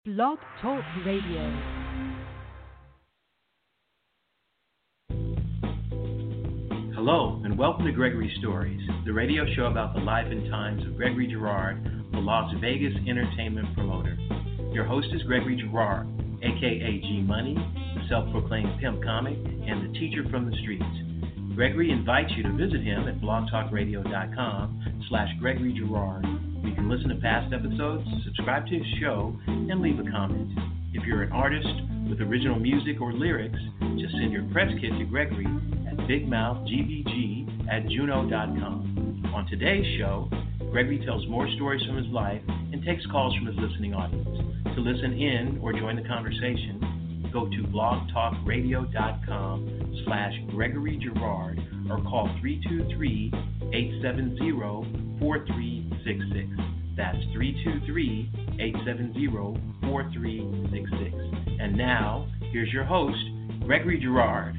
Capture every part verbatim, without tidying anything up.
Blog Talk Radio. Hello, and welcome to Gregory Stories, the radio show about the life and times of Gregory Girard, the Las Vegas entertainment promoter. Your host is Gregory Girard, aka G Money, the self-proclaimed pimp comic, and the teacher from the streets. Gregory invites you to visit him at blogtalkradio.com slash Gregory Girard. You can listen to past episodes, subscribe to his show, and leave a comment. If you're an artist with original music or lyrics, just send your press kit to Gregory at bigmouthgbg at juno dot com. On today's show, Gregory tells more stories from his life and takes calls from his listening audience. To listen in or join the conversation, go to blogtalkradio.com slash Gregory Girard or call three two three, eight seven zero, four three six six. That's three two three, eight seven zero, four three six six. And now, here's your host, Gregory Girard.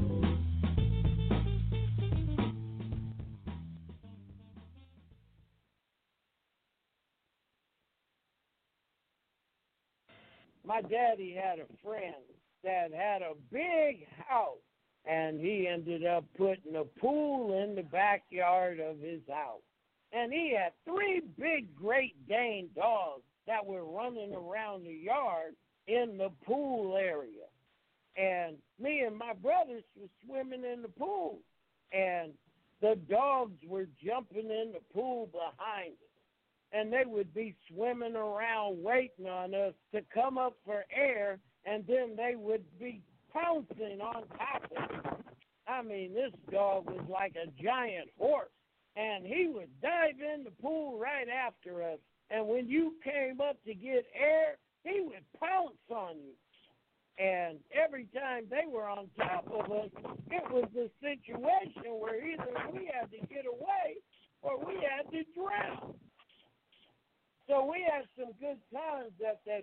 My daddy had a friend that had a big house, and he ended up putting a pool in the backyard of his house. And he had three big Great Dane dogs that were running around the yard in the pool area. And me and my brothers were swimming in the pool, and the dogs were jumping in the pool behind us. And they would be swimming around waiting on us to come up for air, and then they would be pouncing on top of us. I mean, this dog was like a giant horse, and he would dive in the pool right after us. And when you came up to get air, he would pounce on you. And every time they were on top of us, it was a situation where either we had to get away or we had to drown. So we had some good times at that.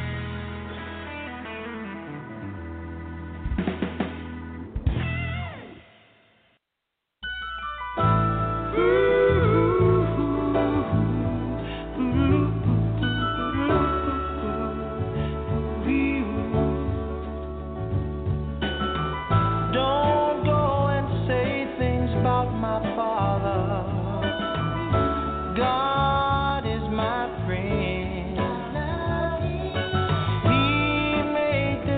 Don't go and say things about my father. God is my friend. He made the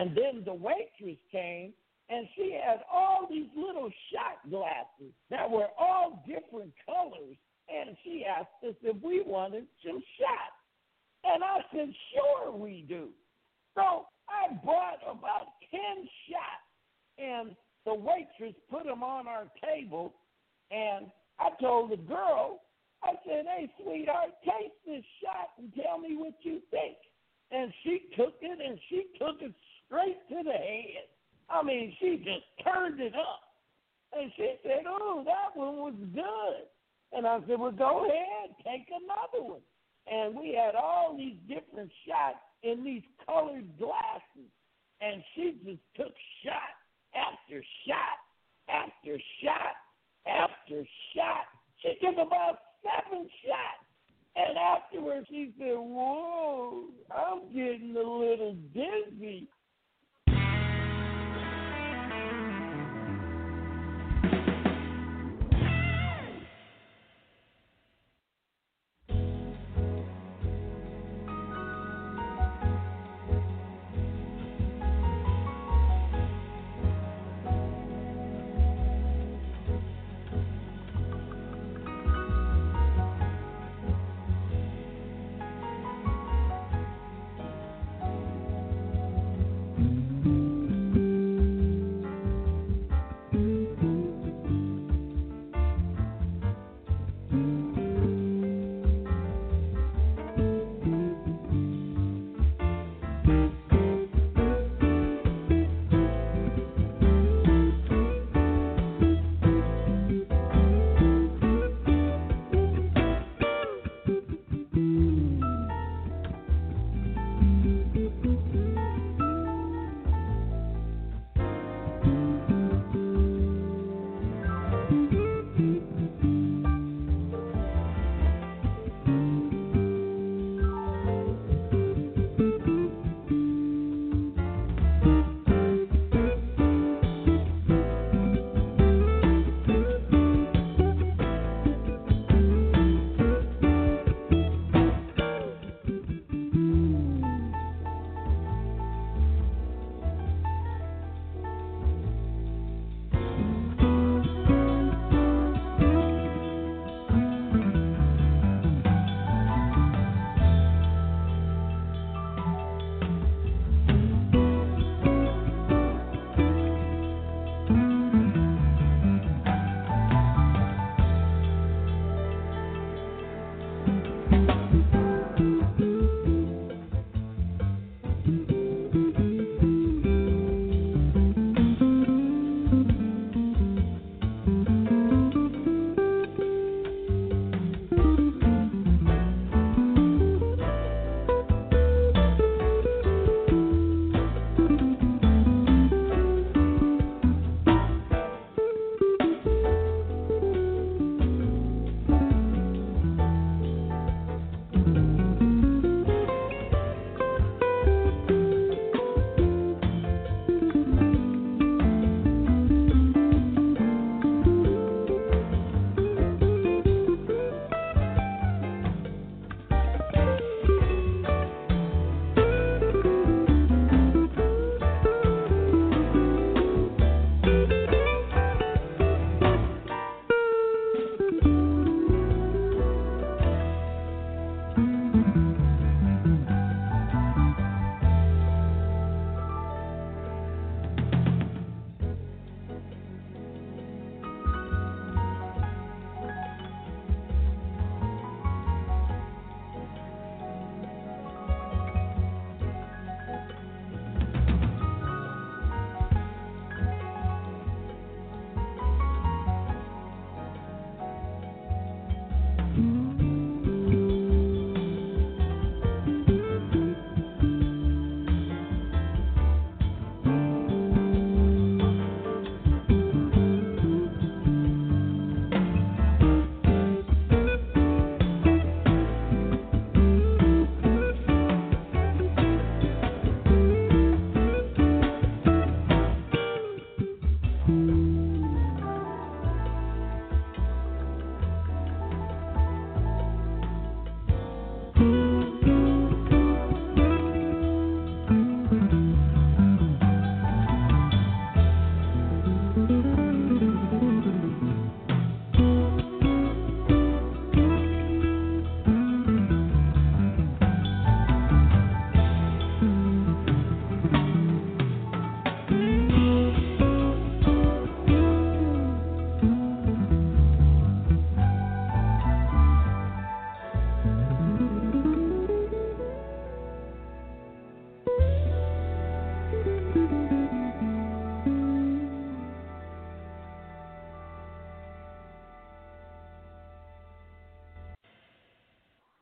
And then the waitress came, and she had all these little shot glasses that were all different colors, and she asked us if we wanted some shots. And I said, sure we do. So I bought about ten shots, and the waitress put them on our table, and I told the girl, I said, hey, sweetheart, taste this shot and tell me what you think. And she took it, and she took it straight to the head. I mean, she just turned it up. And she said, oh, that one was good. And I said, well, go ahead, take another one. And we had all these different shots in these colored glasses. And she just took shot after shot after shot after shot. She took about seven shots. And afterwards she said, whoa, I'm getting a little dizzy.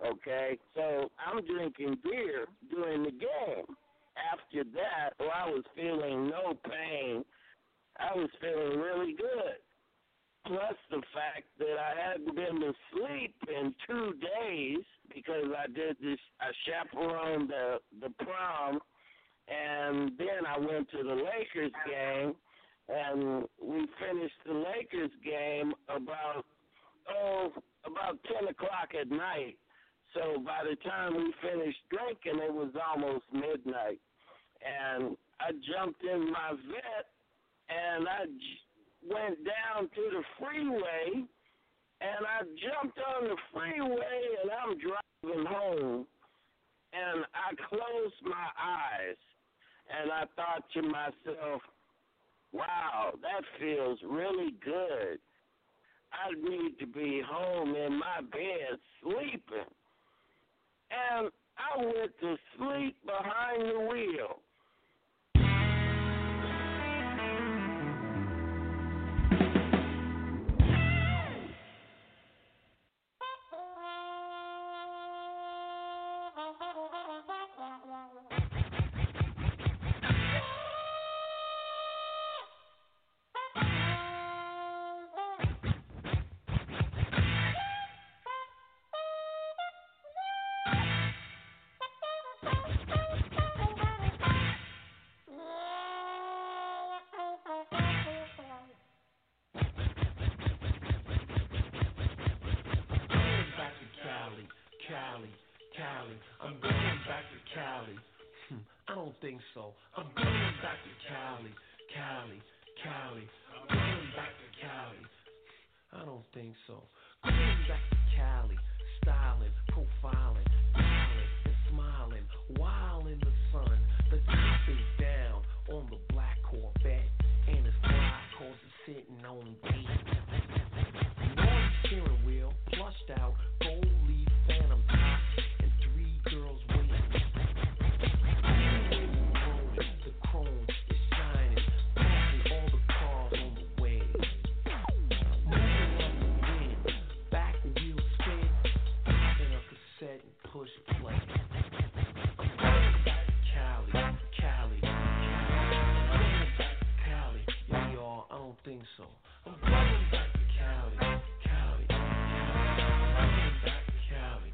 okay? So I'm drinking beer during the game. After that, well, I was feeling no pain. I was feeling really good. Plus the fact that I hadn't been to sleep in two days because I did this, I chaperoned the, the prom, and then I went to the Lakers game, and we finished the Lakers game about, oh, about ten o'clock at night. So by the time we finished drinking, it was almost midnight. And I jumped in my vet, and I j- went down to the freeway, and I jumped on the freeway, and I'm driving home, and I closed my eyes, and I thought to myself, wow, that feels really good. I need to be home in my bed sleeping. And I went to sleep behind the wheel. Think so. I'm going back to Cali, Cali, Cali. I'm going back to Cali. I don't think so. Going back to Cali, styling, profiling, smiling and smiling, while in the sun. The top is down on the black Corvette, and his fly cause is sitting on D. Noise steering wheel, plushed out, gold leaf phantom top, and three girls waiting. Chrome is shining, passing all the cars on the way. Moving like the wind, back wheel spin, popping a cassette and push play. I'm going back to Cali, Cali, Cali. I'm going back to Cali, yeah, y'all, I don't think so. I'm going back to Cali, Cali, Cali. I'm going back to Cali.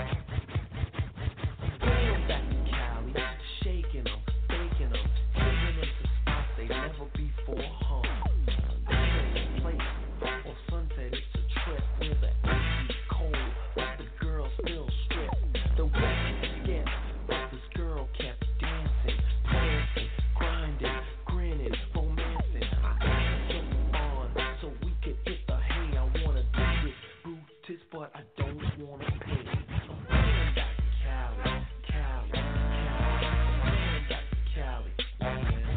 I'm going back to Cali, shaking them, baking them. They never before hung. I say a place on Sunset, it's a trip where the A C's cold, but the girl still stripped. The weather skipped, but this girl kept dancing, dancing, grinding, grinning, romancing. I asked her on so we could hit the hay. I wanna do it, Brutus, but I don't wanna pay. I'm going back to Cali, Cali, Cali. I'm going back to Cali. Yeah.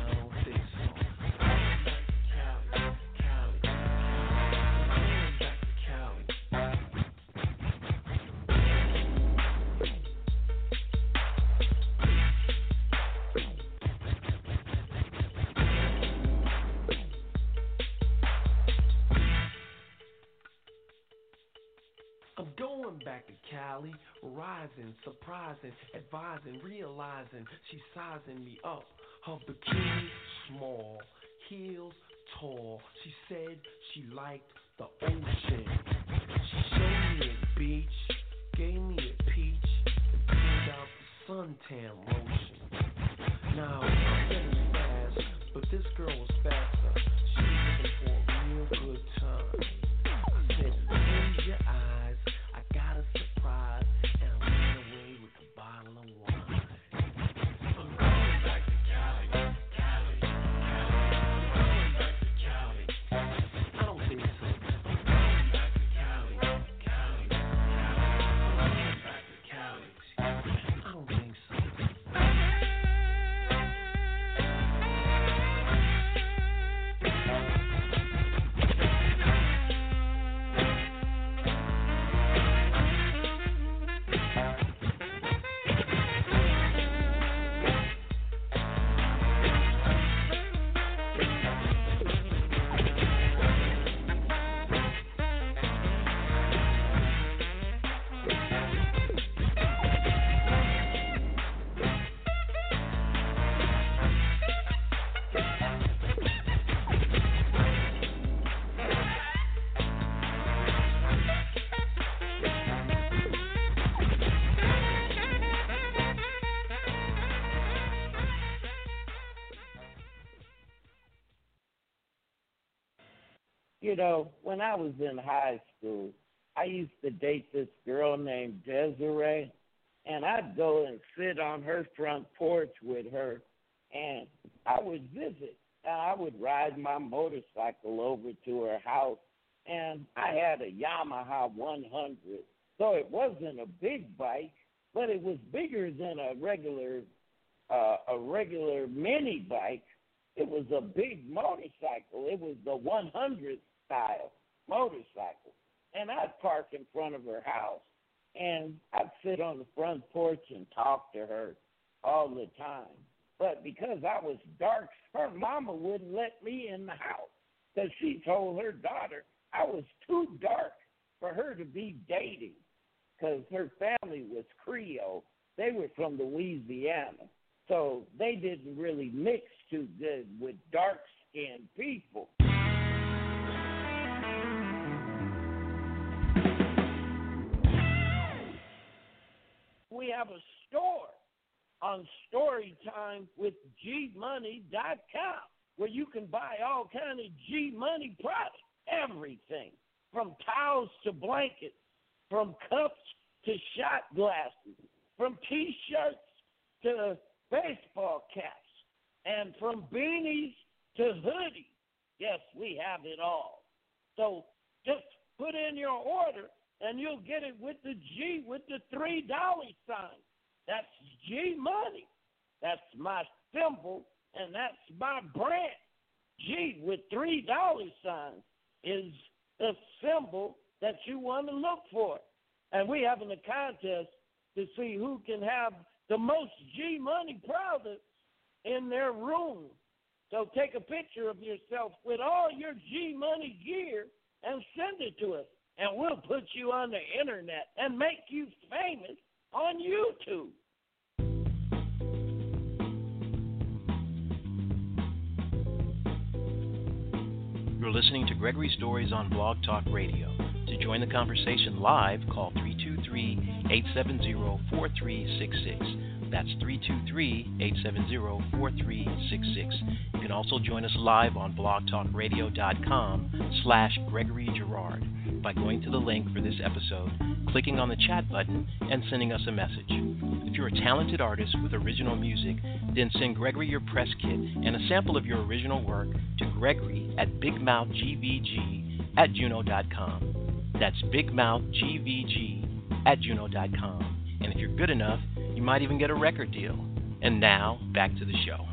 Back to Cali, rising, surprising, advising, realizing she's sizing me up. Her bikini small, heels tall. She said she liked the ocean. She showed me a beach, gave me a peach, and pulled out the suntan lotion. Now I said it's fast, but this girl was faster. She was looking for a real good time. I said, close your eyes. Got a surprise, and I ran away with a bottle of wine. I'm going back to Cali, Cali, Cali. I'm going back to Cali. I don't think so. I'm going back You know, when I was in high school, I used to date this girl named Desiree, and I'd go and sit on her front porch with her, and I would visit. I would ride my motorcycle over to her house, and I had a Yamaha one hundred. So it wasn't a big bike, but it was bigger than a regular uh, a regular mini bike. It was a big motorcycle. It was the one hundred style motorcycle. And I'd park in front of her house, and I'd sit on the front porch and talk to her all the time. But because I was dark, her mama wouldn't let me in the house because she told her daughter I was too dark for her to be dating because her family was Creole. They were from Louisiana, so they didn't really mix too good with dark-skinned people. We have a store on Storytime with G Money dot com where you can buy all kind of G Money products, everything from towels to blankets, from cups to shot glasses, from T-shirts to baseball caps, and from beanies to hoodies. Yes, we have it all. So just put in your order, and you'll get it with the G with the three dollar sign. That's G Money. That's my symbol, and that's my brand. G with three dollar signs is the symbol that you want to look for. And we're having a contest to see who can have the most G Money products in their room. So take a picture of yourself with all your G Money gear and send it to us. And we'll put you on the internet and make you famous on YouTube. You're listening to Gregory Stories on Blog Talk Radio. To join the conversation live, call three two three, eight seven zero, four three six six. That's three two three, eight seven zero, four three six six. You can also join us live on blogtalkradio.com slash Gregory Girard by going to the link for this episode, clicking on the chat button, and sending us a message. If you're a talented artist with original music, then send Gregory your press kit and a sample of your original work to Gregory at bigmouthgvg at juno dot com. That's bigmouthgvg at juno dot com. And if you're good enough, you might even get a record deal. And now, back to the show.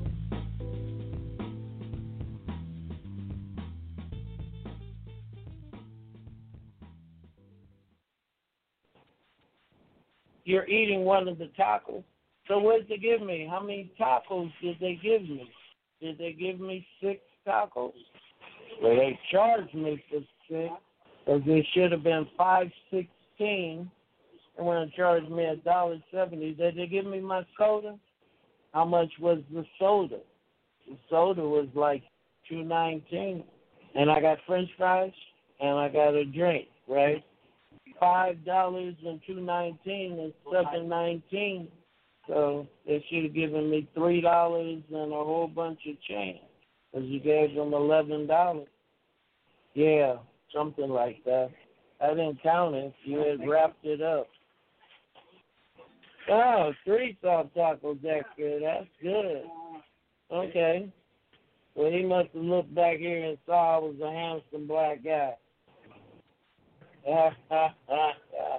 You're eating one of the tacos. So what did they give me? How many tacos did they give me? Did they give me six tacos? Well, they charged me for six, because it should have been five sixteen. And when they charged me a dollar seventy, did they give me my soda? How much was the soda? The soda was like two nineteen, and I got French fries and I got a drink, right? Five dollars and two nineteen is seven nineteen. So they should have given me three dollars and a whole bunch of change, because you gave them eleven dollars. Yeah, something like that. I didn't count it. You had wrapped it up. Oh, three soft tacos extra. That's good. Okay. Well, he must have looked back here and saw I was a handsome black guy. Ha, ha, ha, ha.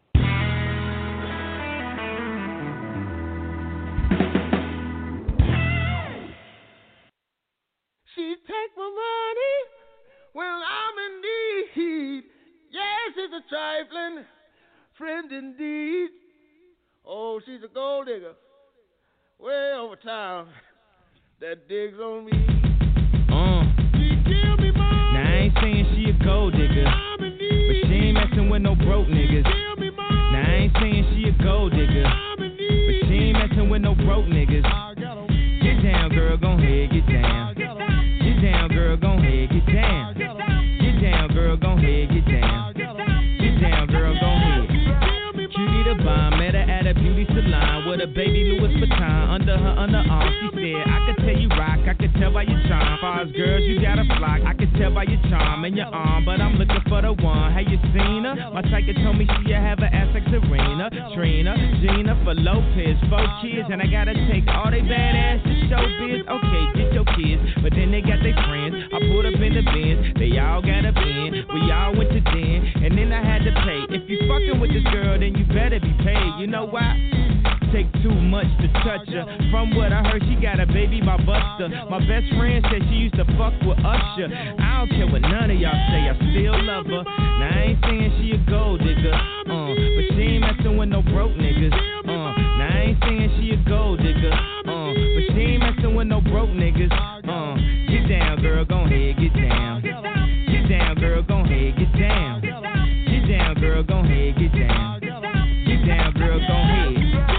She take my money when I'm in need. Yes, it's a trifling friend indeed. Oh, she's a gold digger way over town that digs on me. Uh. She give me money. Now I ain't saying she a gold digger, I'm in need. but she ain't messing with no broke niggas. Give me money. Now I ain't saying she a gold digger, I'm in but need. she ain't messing with no broke niggas. I gotta be. Get down, girl, gon' head, get down. I gotta be. Get down, girl, gon' head, get down. I gotta be. Get down, girl, gon' head, get down. I gotta be. Get down, girl, gon' head. Give me Cutie the bomb, met her at a beauty salon with a baby Louis Vuitton under her underarm. She said, I could tell you rock, I could tell tell by your charm. Far as girls, you got a flock. I can tell by your charm and your arm, but I'm looking for the one. Have you seen her? My psychic told me she have an ass like Serena, Trina, Gina for Lopez, four kids, and I gotta take all they badass to show biz. Okay, get your kids, but then they got their friends. I pulled up in the Benz, they all got a bin. We all went to den, and then I had to pay. If you fucking with this girl, then you better be paid. You know why? Take too much to touch her. From what I heard, she got a baby by Buster. My best friend said she used to fuck with Usher. I don't care what none of y'all say, I still love her. Now I ain't saying she a gold digger, uh, but she ain't messing with no broke niggas. Uh, now I ain't saying she a gold digger, uh, but she ain't messing with no broke niggas. Uh, get down, girl, gon' ahead, get down. Get down, girl, gon' ahead, get down. Get down, girl, gon' ahead, get down. Get down, girl, gon' ahead.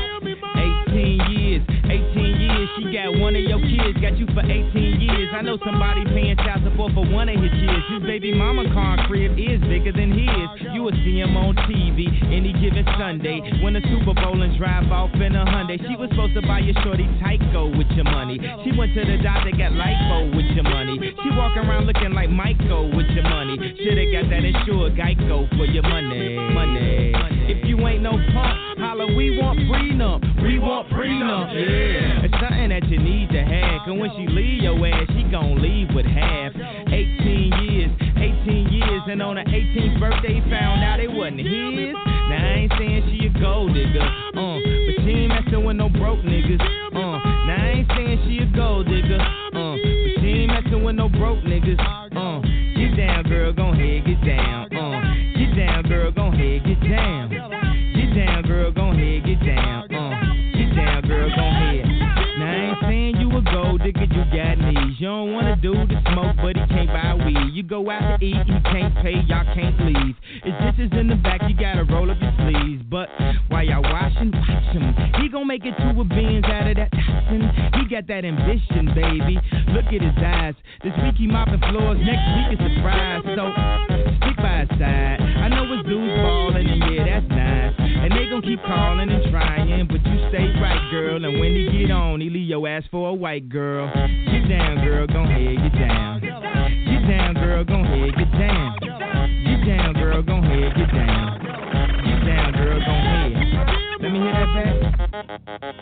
eighteen years, eighteen years, she got one of your kids, got you for eighteen years. I know somebody paying child support for one of his kids. His baby mama car crib is bigger than his. You will see him on T V any given Sunday. Win a Super Bowl and drive off in a Hyundai. She was supposed to buy your shorty Tyco with your money. She went to the doctor, got lipo with your money. She walk around looking like Michael with your money. Shoulda got that insured Geico for your money. Money. If you ain't no punk, holla, we want prenup. We want prenup. Yeah. It's something that you need to have. Cause when she leave your ass, she gon' leave with half. eighteen years, eighteen years, and on her eighteenth birthday, found out it wasn't his. Now I ain't saying she a gold digger, uh, but she ain't messing with no broke niggas. Uh, now I ain't saying she a gold digger, uh, but she ain't messing with no broke niggas. Uh, get down, girl, gon' ahead, get down. Uh, get down, girl, gon' ahead, get down. Get down, girl, gon' ahead, get down. Uh, get down, girl, gon' ahead. Now I ain't saying you a gold digger, you got knees. You don't wanna do the smoke, but he can't buy weed. You go out to eat, he can't pay, y'all can't leave. It's dishes in the back, you gotta roll up your sleeves. But while y'all washing, watch him. He gon' make it to a Benz out of that Datsun. He got that ambition, baby. Look at his eyes. This week he mopping floors, next week is surprise. So stick by his side. I know his dudes ballin', and yeah, that's nice. And they gon' keep calling and trying, but you stay right, girl. And when he get on, he leave your ass for a white girl. Get down, girl, gon' ahead, get down. Get down, girl, gon' ahead, get down. Get down, girl, gon' ahead, get down. Get down, girl, gon' ahead. Let me hear that back.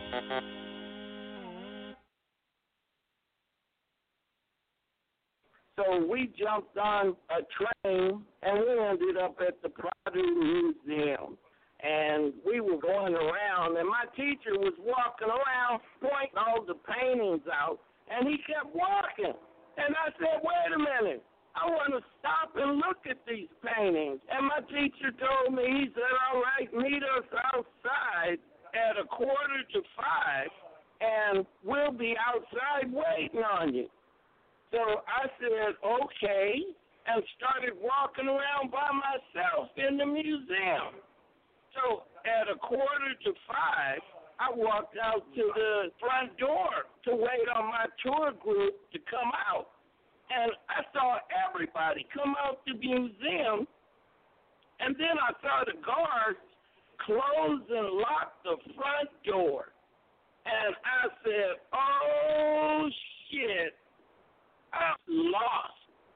So we jumped on a train, and we ended up at the Prado Museum. And we were going around, and my teacher was walking around pointing all the paintings out, and he kept walking. And I said, wait a minute, I want to stop and look at these paintings. And my teacher told me, he said, all right, meet us outside at a quarter to five, and we'll be outside waiting on you. So I said, okay, and started walking around by myself in the museum. So at a quarter to five, I walked out to the front door to wait on my tour group to come out. And I saw everybody come out the museum, and then I saw the guards close and lock the front door. And I said, oh, shit, I'm lost.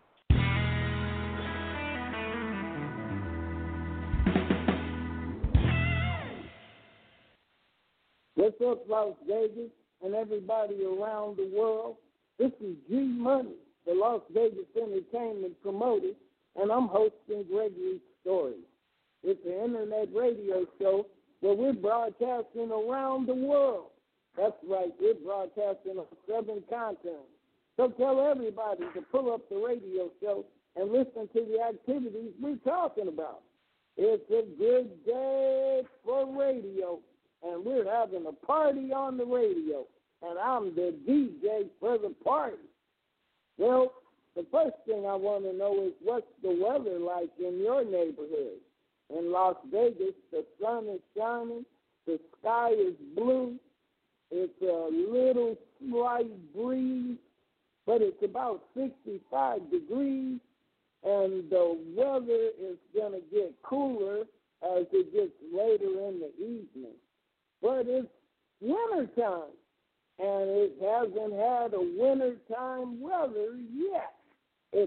What's up, Las Vegas, and everybody around the world? This is G Money, the Las Vegas entertainment promoter, and I'm hosting Gregory Stories. It's an internet radio show where we're broadcasting around the world. That's right, we're broadcasting on seven continents. So tell everybody to pull up the radio show and listen to the activities we're talking about. It's a good day for radio, and we're having a party on the radio, and I'm the D J for the party. Well, the first thing I want to know is what's the weather like in your neighborhood? In Las Vegas, the sun is shining, the sky is blue, it's a little slight breeze, but it's about sixty-five degrees, and the weather is going to get cooler as it gets later in the evening. But it's wintertime, and it hasn't had a wintertime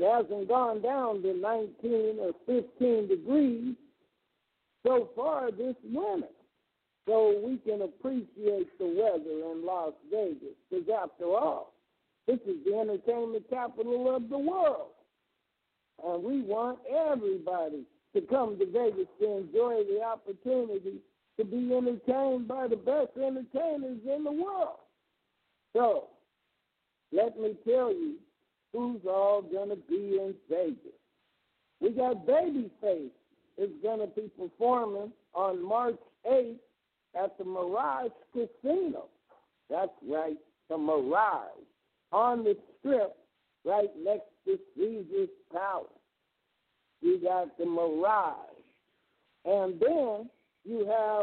hasn't gone down to nineteen or fifteen degrees so far this winter. So we can appreciate the weather in Las Vegas, because after all, this is the entertainment capital of the world. And we want everybody to come to Vegas to enjoy the opportunity to be entertained by the best entertainers in the world. So, let me tell you who's all going to be in Vegas. We got Babyface is going to be performing on March eighth at the Mirage Casino. That's right, the Mirage, on the Strip right next to Caesar's Palace. You got the Mirage. And then you have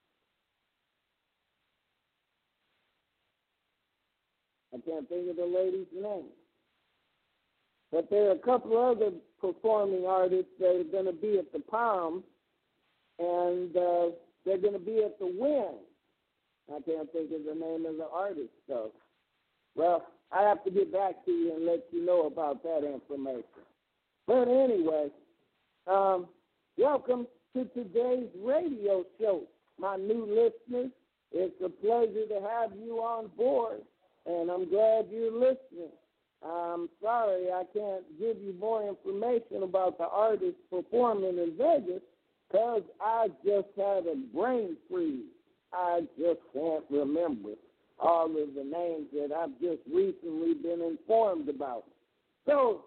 I can't think of the lady's name. But there are a couple other performing artists that are going to be at the Palms, and uh, they're going to be at the Wynn. I can't think of the name of the artist, though. Well, I have to get back to you and let you know about that information. But anyway, um, welcome to today's radio show, my new listeners. It's a pleasure to have you on board, and I'm glad you're listening. I'm sorry I can't give you more information about the artists performing in Vegas because I just had a brain freeze. I just can't remember all of the names that I've just recently been informed about. So,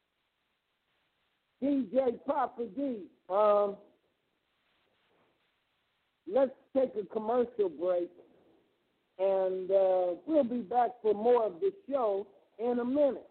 D J Papa D, um, let's take a commercial break, and uh, we'll be back for more of the show in a minute.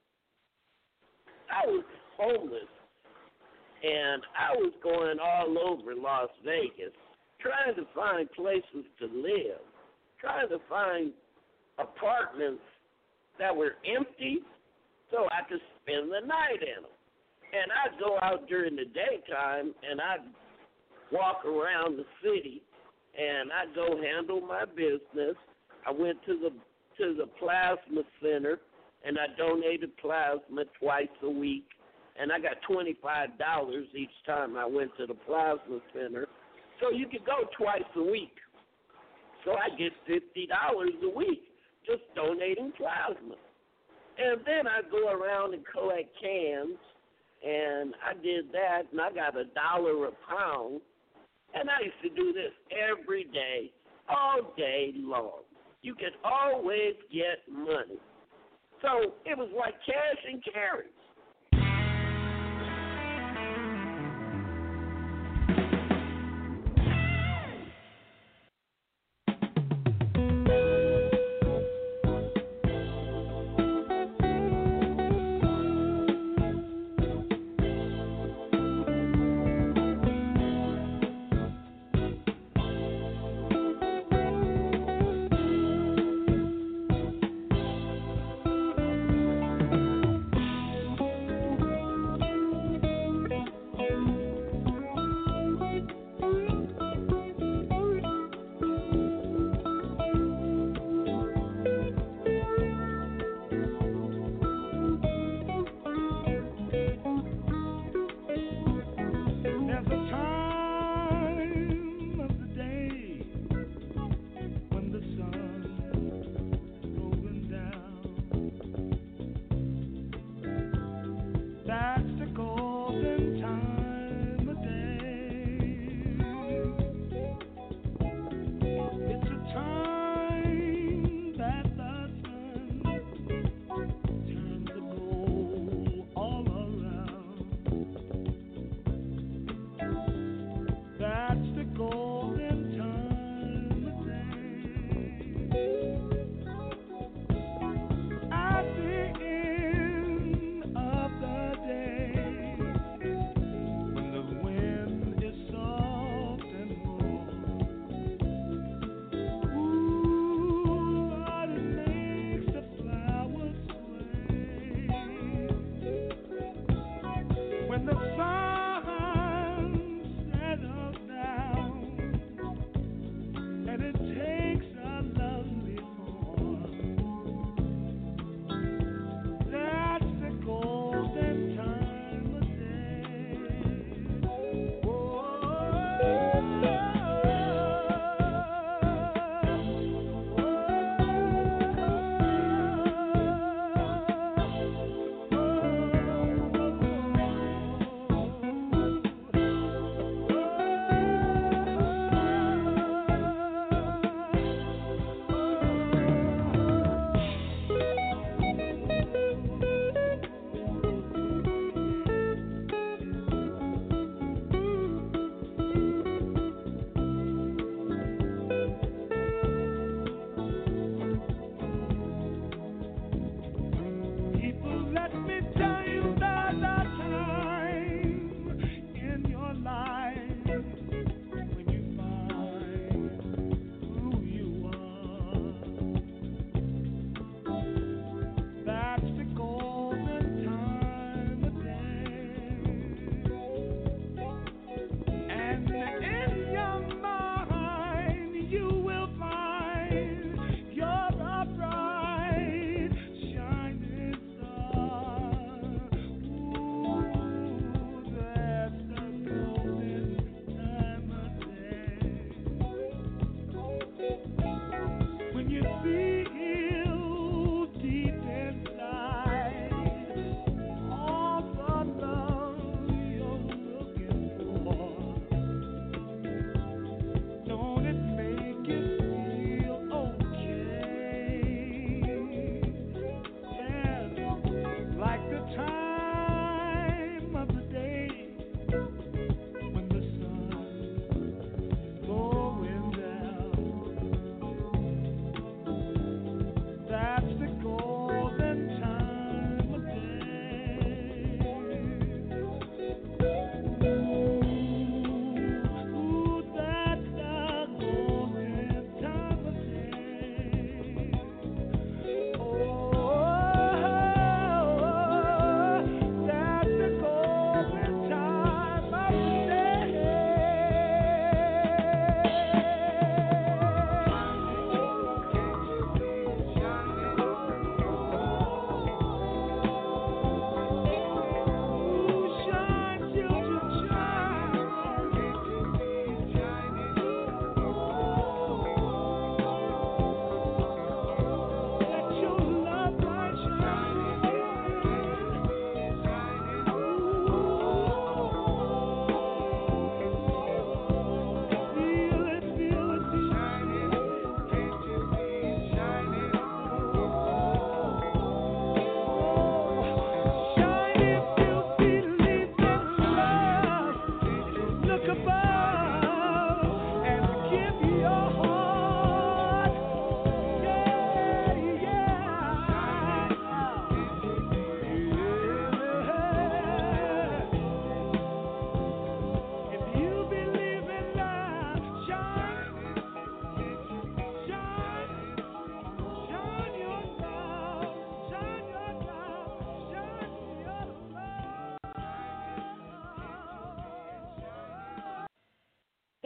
I was homeless, and I was going all over Las Vegas trying to find places to live, trying to find apartments that were empty so I could spend the night in them. And I'd go out during the daytime, and I'd walk around the city, and I'd go handle my business. I went to the to the plasma center, and I donated plasma twice a week, and I got twenty-five dollars each time I went to the plasma center. So you could go twice a week. So I get fifty dollars a week just donating plasma. And then I go around and collect cans, and I did that, and I got a dollar a pound. And I used to do this every day, all day long. You could always get money. So it was like cash and carry.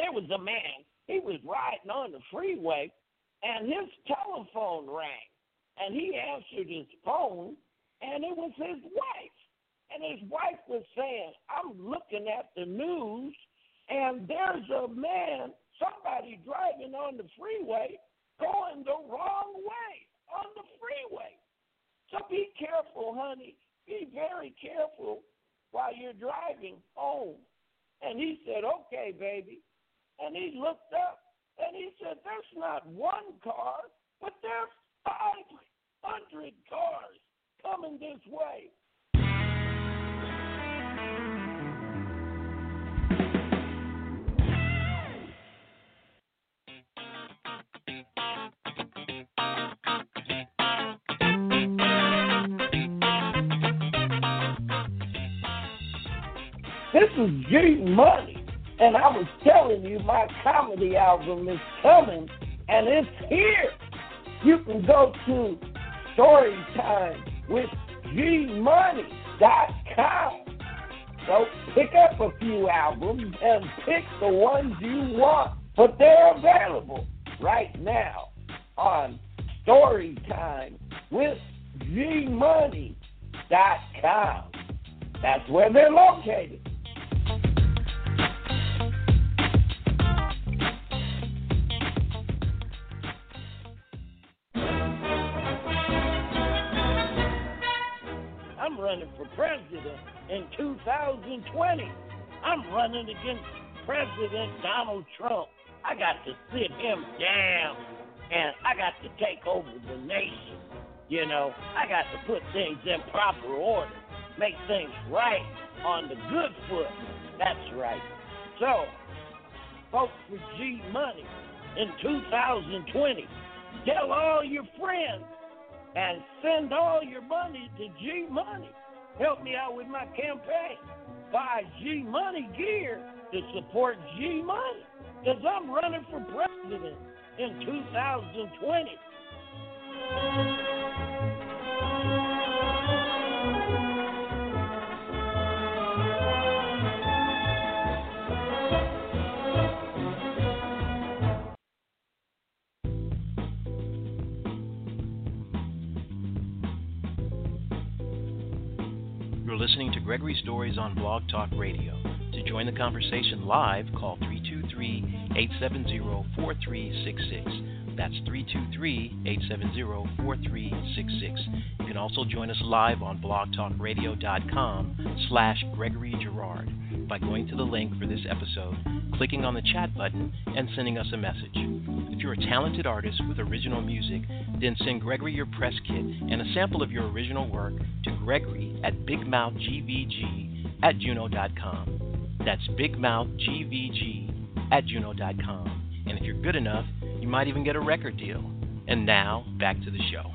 there was a man. He was riding on the freeway, and his telephone rang. And he answered his phone, and it was his wife. And his wife was saying, I'm looking at the news, and there's a man, somebody driving on the freeway, going the wrong way on the freeway. So be careful, honey. Be very careful while you're driving home. And he said, okay, baby. And he looked up, and he said, there's not one car, but there's five hundred cars coming this way. This is G Money, and I was telling you my comedy album is coming, and it's here. You can go to Storytime with G Money dot com. So pick up a few albums and pick the ones you want, but they're available right now on Storytime with G Money dot com. That's where they're located. I'm running for president in two thousand twenty. I'm running against President Donald Trump. I got to sit him down, and I got to take over the nation. You know, I got to put things in proper order, make things right on the good foot. That's right. So, vote for G Money in two thousand twenty. Tell all your friends and send all your money to G Money. Help me out with my campaign. Buy G Money gear to support G Money, because I'm running for president in two thousand twenty. You're listening to Gregory Stories on Blog Talk Radio. To join the conversation live, call three two three, eight seven zero, four three six six. That's three two three, eight seven zero, four three six six. You can also join us live on blogtalkradio.com slash Gregory Girard by going to the link for this episode, clicking on the chat button, and sending us a message. If you're a talented artist with original music, then send Gregory your press kit and a sample of your original work to Gregory at bigmouthgvg at juno dot com. That's bigmouthgvg at juno dot com. And if you're good enough, you might even get a record deal. And now, back to the show.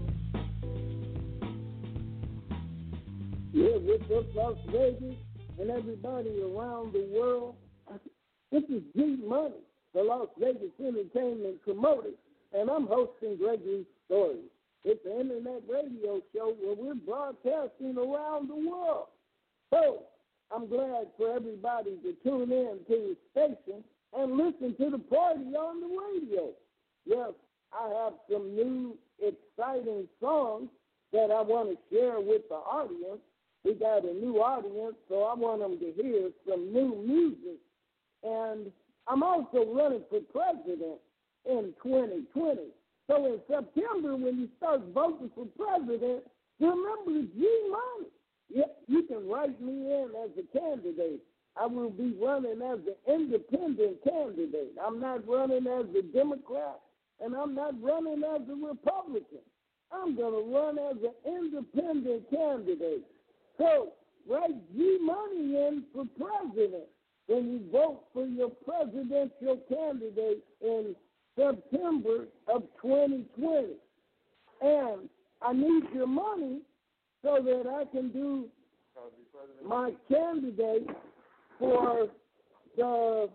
Yeah, what's up, Las Vegas, and everybody around the world? This is G Money, the Las Vegas entertainment promoter, and I'm hosting Gregory Stories. It's an internet radio show where we're broadcasting around the world. So I'm glad for everybody to tune in to the station and listen to the party on the radio. Yes, I have some new exciting songs that I want to share with the audience. We got a new audience, so I want them to hear some new music. And I'm also running for president in twenty twenty. So in September, when you start voting for president, remember G Money. Yeah, you can write me in as a candidate. I will be running as an independent candidate. I'm not running as a Democrat, and I'm not running as a Republican. I'm going to run as an independent candidate. So write G Money in for president when you vote for your presidential candidate in September of twenty twenty. And I need your money so that I can do my candidate for the,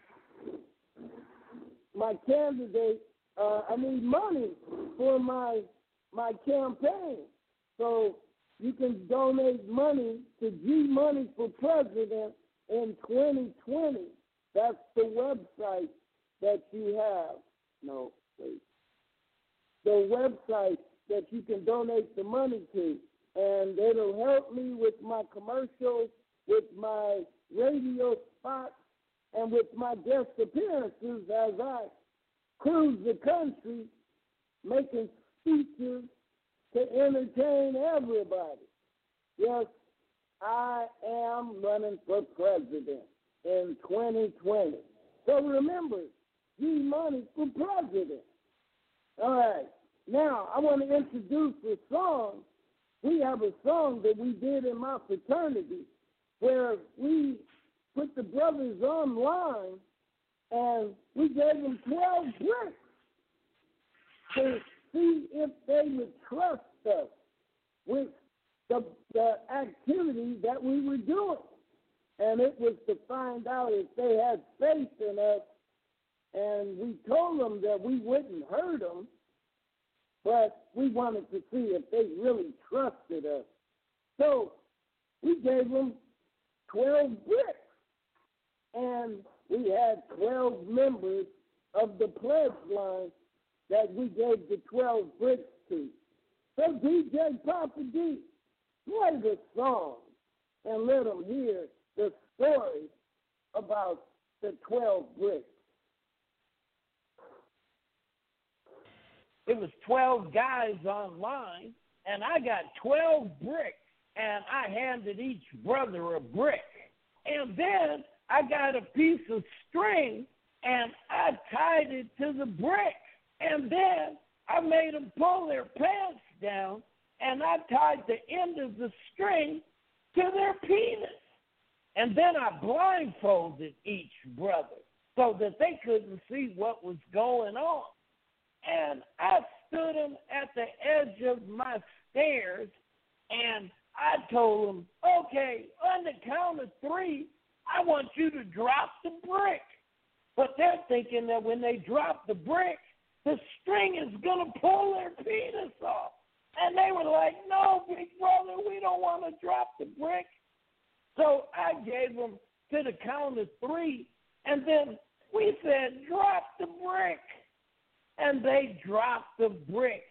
my candidate, uh, I need money for my, my campaign. So you can donate money to G Money for President in twenty twenty That's the website that you have. No, wait. The website that you can donate the money to. And it'll help me with my commercials, with my radio spots, and with my guest appearances as I cruise the country making speeches to entertain everybody. Yes, I am running for president in twenty twenty. So remember, G-Money for president. All right. Now, I want to introduce a song. We have a song that we did in my fraternity where we put the brothers online and we gave them twelve bricks to see if they would trust us with the, the activity that we were doing. And it was to find out if they had faith in us. And we told them that we wouldn't hurt them, but we wanted to see if they really trusted us. So we gave them twelve bricks. And we had twelve members of the pledge line that we gave the twelve bricks to. So D J Papa D, play the song and let them hear the story about the twelve bricks. It was twelve guys online, and I got twelve bricks, and I handed each brother a brick. And then I got a piece of string, and I tied it to the brick. And then I made them pull their pants down, and I tied the end of the string to their penis. And then I blindfolded each brother so that they couldn't see what was going on. And I stood them at the edge of my stairs, and I told them, okay, on the count of three, I want you to drop the brick. But they're thinking that when they drop the brick, the string is going to pull their penis off. And they were like, no, big brother, we don't want to drop the brick. So I gave them to the count of three, and then we said, drop the brick. And they dropped the brick.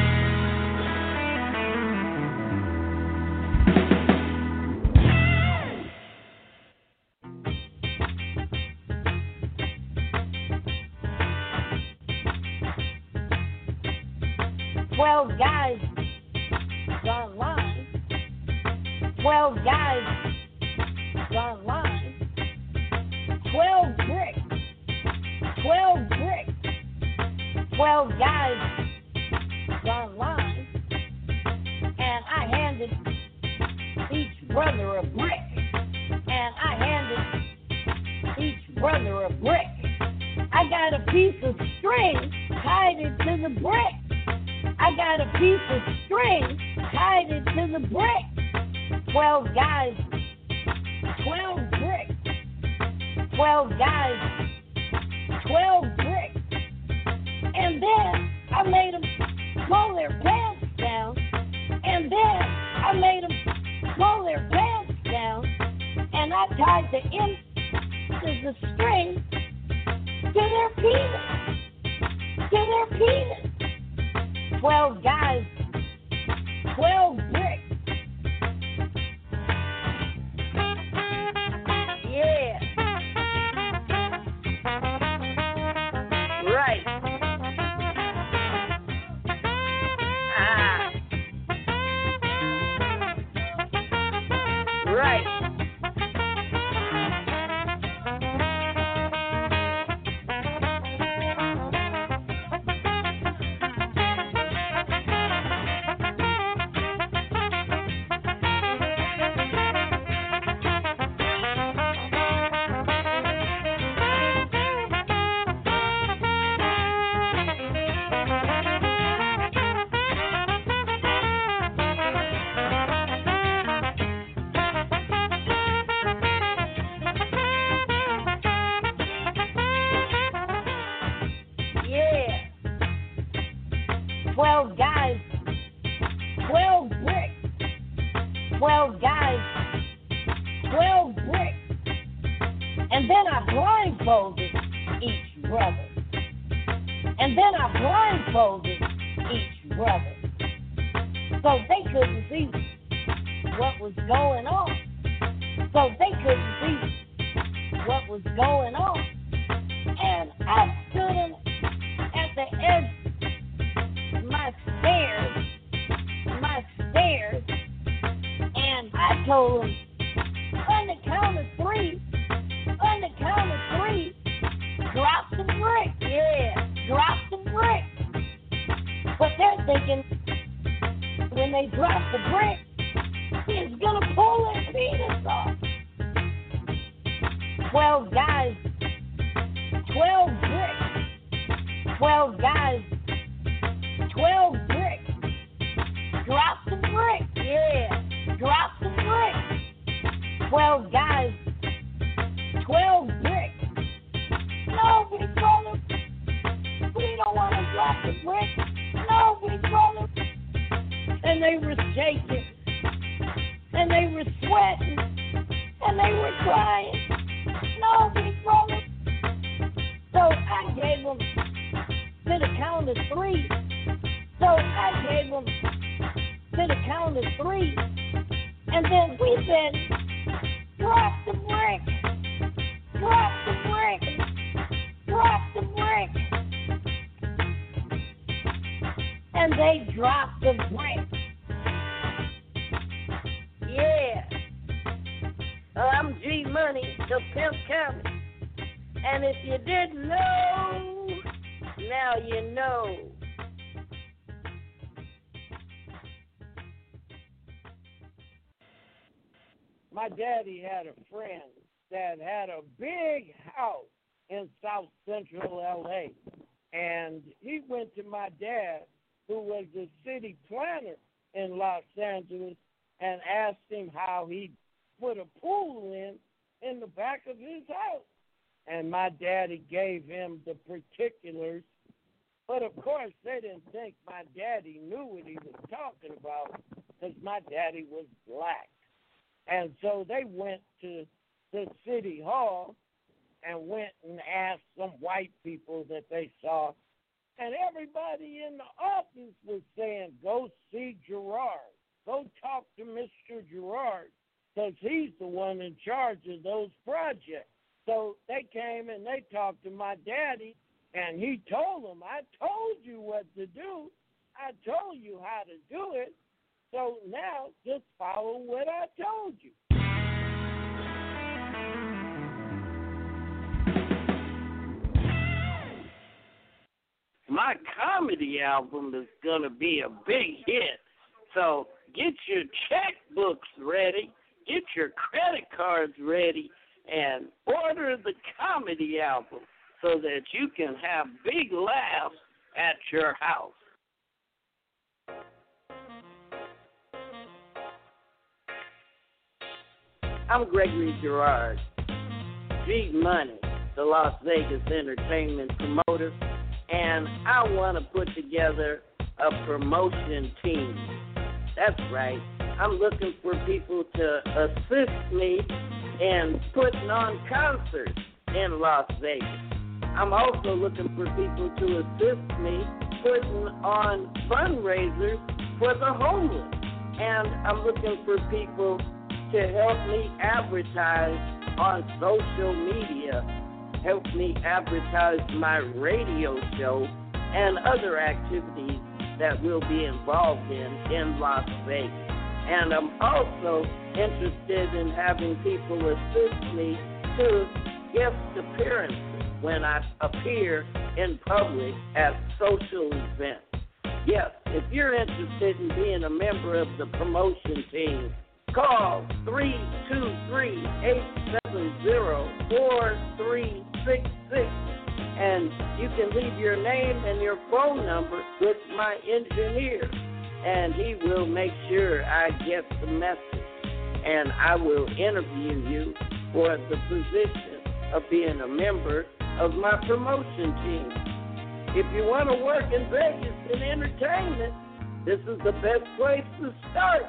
Twelve guys online. Twelve guys online. Twelve bricks. Twelve bricks. Twelve guys online, and I handed each brother a brick, and I handed each brother a brick. I got a piece of string, tied it to the brick. I got a piece of string, tied it to the brick. Twelve guys, twelve bricks. Twelve guys, twelve bricks. And then I made them pull their pants down. And then I made them pull their pants down. And I tied the end of the string to their penis. To their penis. Twelve guys. Twelve bricks. Yeah. Right. Right. blindfolded each brother. And then I blindfolded each brother. So they couldn't see what was going on. So they couldn't see what was going on. And I stood at the edge of my stairs, my stairs, and I told them, on the count of three, on the count of three, drop the brick, yeah, drop the brick. But they're thinking, when they drop the brick, he's gonna pull their penis off. Twelve guys, twelve bricks, twelve guys, twelve bricks. Drop the brick, yeah, drop the brick. Twelve guys, twelve bricks. No, big brother, we don't want to drop the brick. No, big brother. And they were shaking, and they were sweating, and they were crying. No, big brother. So I gave them to the count of three. So I gave them to the count of three. And then we said, drop the brick, drop the brick, drop the brick. And they dropped the brick. Yeah. Uh, I'm G Money, the Pimp County. And if you didn't know, now you know. My daddy had a friend that had a big house in South Central L A. And he went to my dad, who was the city planner in Los Angeles, and asked him how he put a pool in in the back of his house. And my daddy gave him the particulars. But, of course, they didn't think my daddy knew what he was talking about because my daddy was black. And so they went to the city hall and went and asked some white people that they saw. And everybody in the office was saying, go see Gerard. Go talk to Mister Gerard because he's the one in charge of those projects. So they came and they talked to my daddy, and he told them, I told you what to do. I told you how to do it. So now just follow what I told you. My comedy album is going to be a big hit. So get your checkbooks ready, get your credit cards ready, and order the comedy album so that you can have big laughs at your house. I'm Gregory Gerard, G Money, the Las Vegas entertainment promoter, and I want to put together a promotion team. That's right. I'm looking for people to assist me in putting on concerts in Las Vegas. I'm also looking for people to assist me putting on fundraisers for the homeless. And I'm looking for people to help me advertise on social media, help me advertise my radio show and other activities that we'll be involved in in Las Vegas. And I'm also interested in having people assist me to guest appearances when I appear in public at social events. Yes, if you're interested in being a member of the promotion team, call three two three, eight seven zero, four three six six, and you can leave your name and your phone number with my engineer, and he will make sure I get the message, and I will interview you for the position of being a member of my promotion team. If you want to work in Vegas in entertainment, this is the best place to start.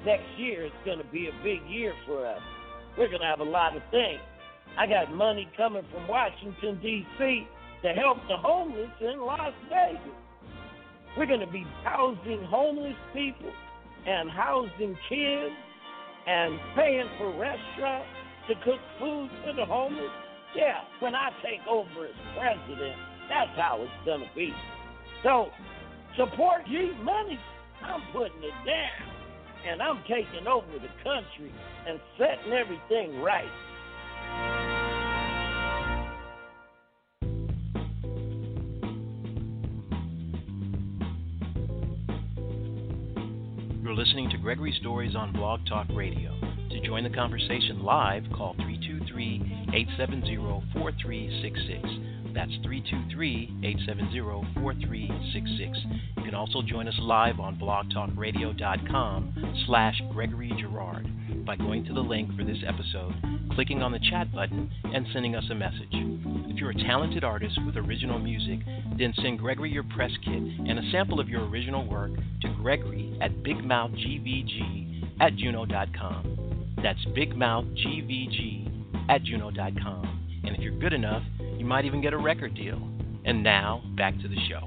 next year is going to be a big year for us. We're going to have a lot of things. I got money coming from Washington, D C to help the homeless in Las Vegas. We're going to be housing homeless people and housing kids and paying for restaurants to cook food for the homeless. Yeah, when I take over as president, that's how it's going to be. So, support G Money. I'm putting it down, and I'm taking over the country and setting everything right. You're listening to Gregory Stories on Blog Talk Radio. To join the conversation live, call three two three, eight seven zero, four three six six. That's three two three, eight seven zero, four three six six. You can also join us live on blogtalkradio.com slash Gregory Girard by going to the link for this episode, clicking on the chat button, and sending us a message. If you're a talented artist with original music, then send Gregory your press kit and a sample of your original work to Gregory at bigmouthgvg at juno dot com. That's bigmouthgvg at juno dot com. And if you're good enough, you might even get a record deal. And now, back to the show.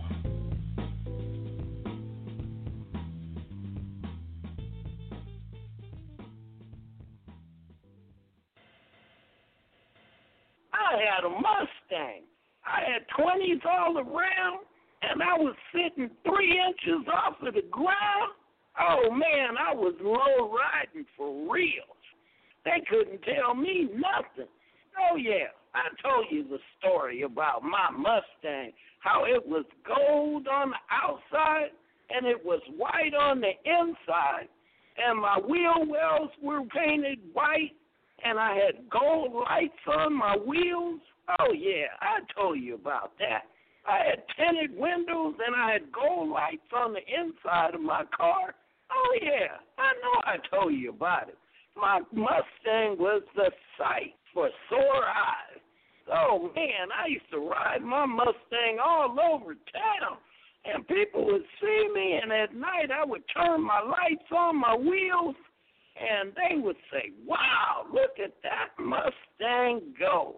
I had a Mustang. I had twenties all around, and I was sitting three inches off of the ground. Oh, man, I was low riding for real. They couldn't tell me nothing. Oh, yeah, I told you the story about my Mustang, how it was gold on the outside and it was white on the inside, and my wheel wells were painted white, and I had gold lights on my wheels. Oh, yeah, I told you about that. I had tinted windows, and I had gold lights on the inside of my car. Oh, yeah, I know I told you about it. My Mustang was the sight for sore eyes. Oh, man, I used to ride my Mustang all over town, and people would see me, and at night I would turn my lights on my wheels, and they would say, wow, look at that Mustang go.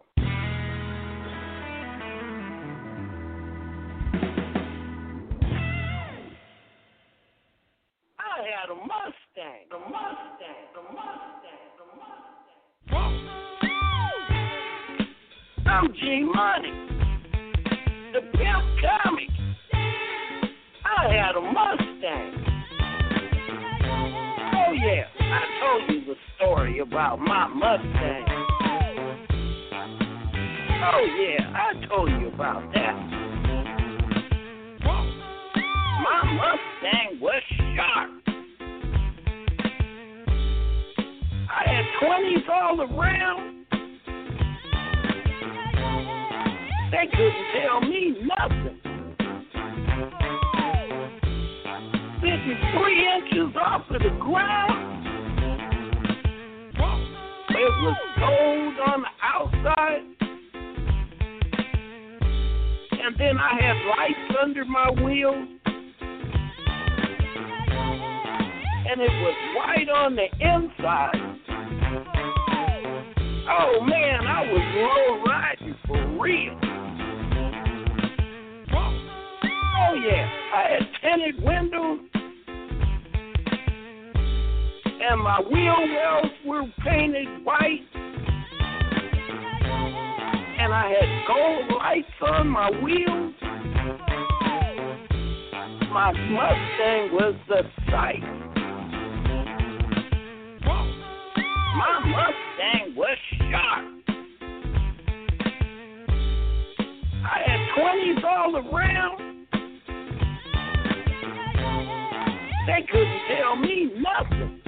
I had a Mustang, a Mustang, a Mustang, a Mustang. I'm G Money, the Pimp Comic. I had a Mustang. Oh yeah, I told you the story about my Mustang. Oh yeah, I told you about that. My Mustang was sharp. I had twenties all around. They couldn't tell me nothing. Sitting three inches off of the ground. It was gold on the outside. And then I had lights under my wheels. And it was white on the inside. Oh, man, I was low riding for real. Oh, yeah, I had tinted windows, and my wheel wells were painted white, and I had gold lights on my wheels. My Mustang was the sight. My Mustang was sharp. I had twenties all around. They couldn't tell me nothing.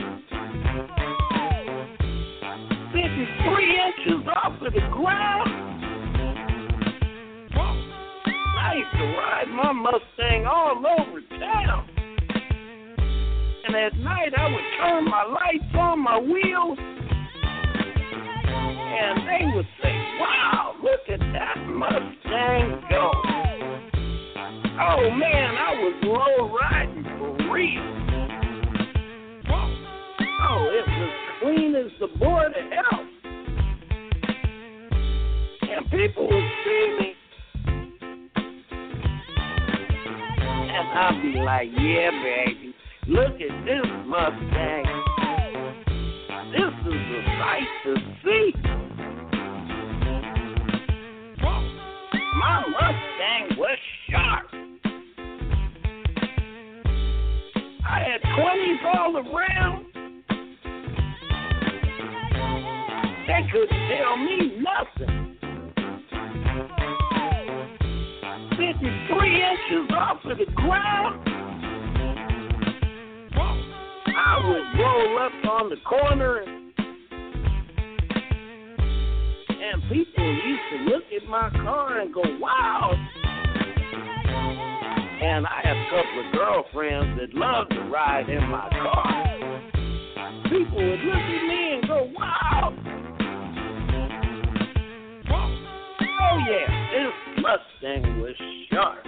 Sitting three inches off of the ground. I used to ride my Mustang all over town. And at night I would turn my lights on my wheels, and they would say, wow, look at that Mustang go. Oh, man, I was low riding for real. queen is the board of health. And people would see me, and I'd be like, yeah, baby, look at this Mustang. This is a sight to see. My Mustang was sharp. I had twenties all around. They couldn't tell me nothing. Sitting three inches off of the ground, I would roll up on the corner, and, and people used to look at my car and go, wow. And I had a couple of girlfriends that loved to ride in my car. People would look at me and go, wow. Oh, yeah, this Mustang was sharp.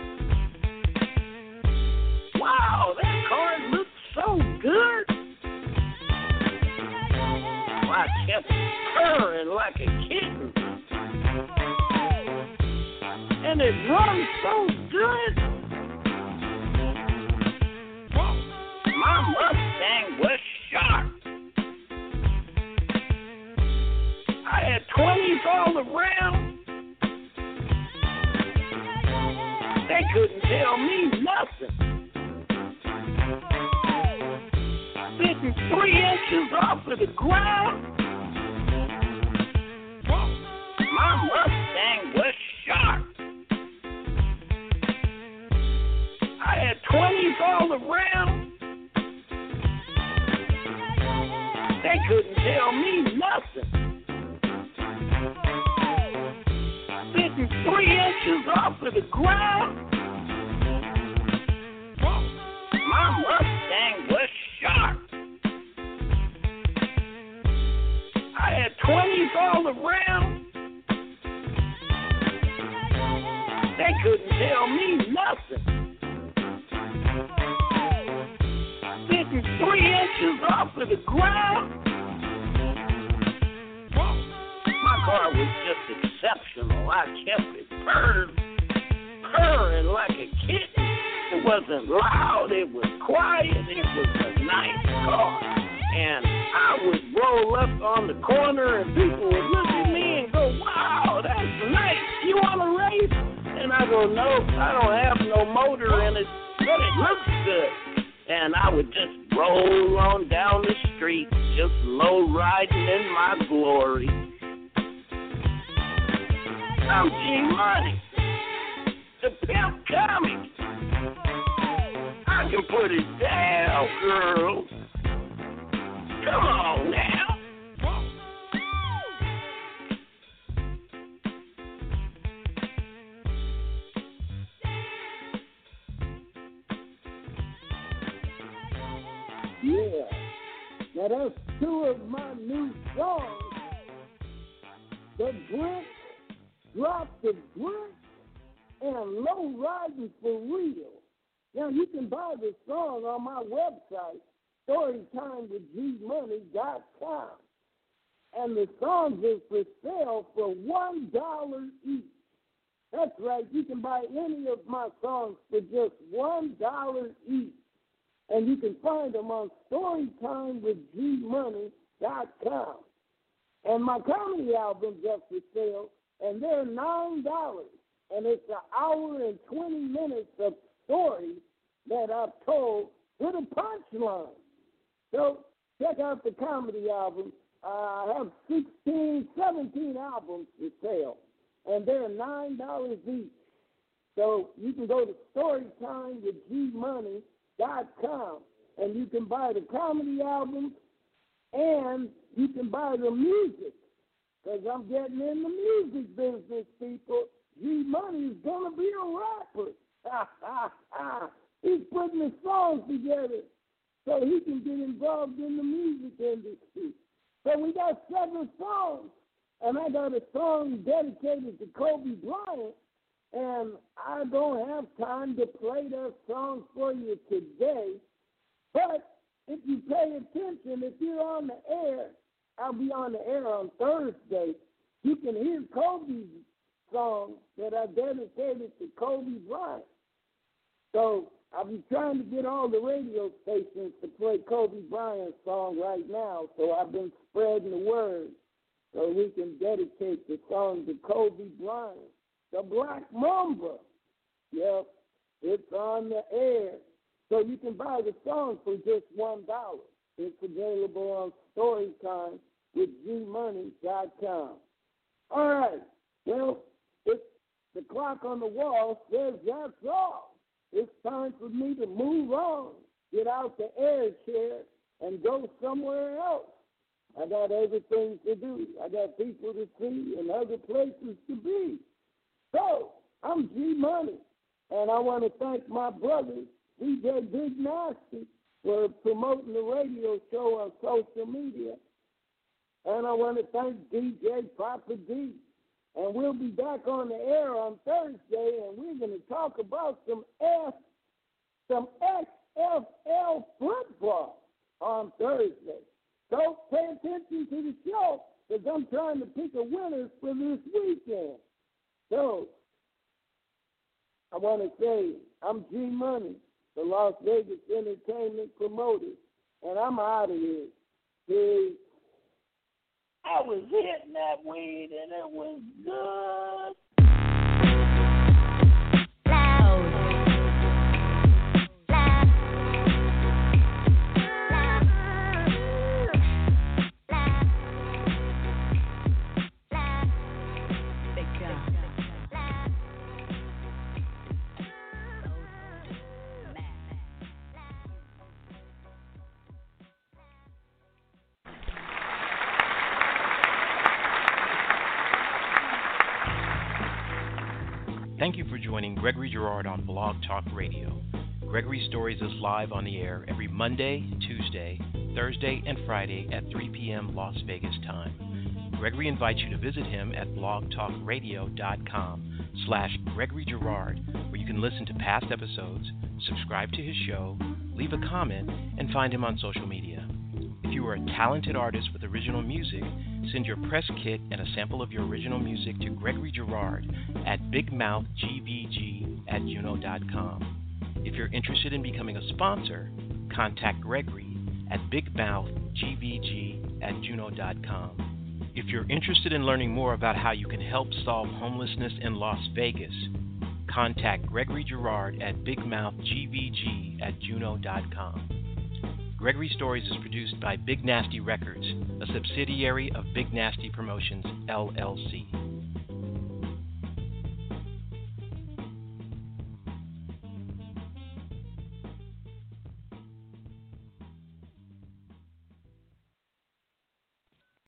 Wow, that car looked so good. I kept purring like a kitten. And it runs so good. My Mustang was sharp. I had twenties all around. They couldn't tell me nothing. Sitting three inches off of the ground, my Mustang was sharp. I had twenties all around. They couldn't tell me nothing. Sitting three inches off of the ground, my Mustang was sharp. I had twenties all around. They couldn't tell me nothing. Sitting three inches off of the ground, my car was just exceptional. I kept it purring, purring like a kitten. It wasn't loud, it was quiet, it was a nice car. And I would roll up on the corner and people would look at me and go, wow, that's nice. You want to race? And I go, no, I don't have no motor in it, but it looks good. And I would just roll on down the street, just low riding in my glory. I'm G-Money, the pimp comic. I can put it down, girl. Come on now. Yeah. Now that's two of my new songs. The Brent, Drop the Brent, and Low Riding for Real. Now you can buy the song on my website, storytime with G money dot com. And the songs are for sale for one dollar each. That's right, you can buy any of my songs for just one dollar each. And you can find them on storytime with G money dot com. And my comedy albums are for sale, and they're nine dollars. And it's an hour and twenty minutes of stories that I've told with a punchline. So check out the comedy album. Uh, I have sixteen, seventeen albums for sale, and they're nine dollars each. So you can go to storytime with G money dot com, and you can buy the comedy albums, and you can buy the music, because I'm getting in the music business, people. G-Money is going to be a rapper. He's putting the songs together so he can get involved in the music industry. So we got seven songs, and I got a song dedicated to Kobe Bryant, and I don't have time to play that song for you today. But if you pay attention, if you're on the air on the air on Thursday, you can hear Kobe's song that I dedicated to Kobe Bryant. So I'll be trying to get all the radio stations to play Kobe Bryant's song right now. So I've been spreading the word so we can dedicate the song to Kobe Bryant. The Black Mamba. Yep, it's on the air. So you can buy the song for just one dollar. It's available on Storytime with G Money dot com. All right. Well, it's the clock on the wall says that's all. It's time for me to move on, get out the air chair, and go somewhere else. I got other things to do. I got people to see and other places to be. So, I'm G Money, and I want to thank my brother, D J Big Nasty, for promoting the radio show on social media. And I want to thank D J Papa D. And we'll be back on the air on Thursday, and we're going to talk about some F, some X F L football on Thursday. So pay attention to the show, because I'm trying to pick a winner for this weekend. So I want to say I'm G Money, the Las Vegas entertainment promoter, and I'm out of here. Peace. I was hitting that weed and it was good. Thank you for joining Gregory Girard on Blog Talk Radio. Gregory Stories is live on the air every Monday, Tuesday, Thursday, and Friday at three p.m. Las Vegas time. Gregory invites you to visit him at blogtalkradio.com slash Gregory Girard, where you can listen to past episodes, subscribe to his show, leave a comment, and find him on social media. If you are a talented artist with original music, send your press kit and a sample of your original music to Gregory Girard at bigmouthgvg at juno dot com. If you're interested in becoming a sponsor, contact Gregory at bigmouthgvg at juno dot com. If you're interested in learning more about how you can help solve homelessness in Las Vegas, contact Gregory Girard at bigmouthgvg at juno dot com. Gregory Stories is produced by Big Nasty Records, a subsidiary of Big Nasty Promotions, L L C.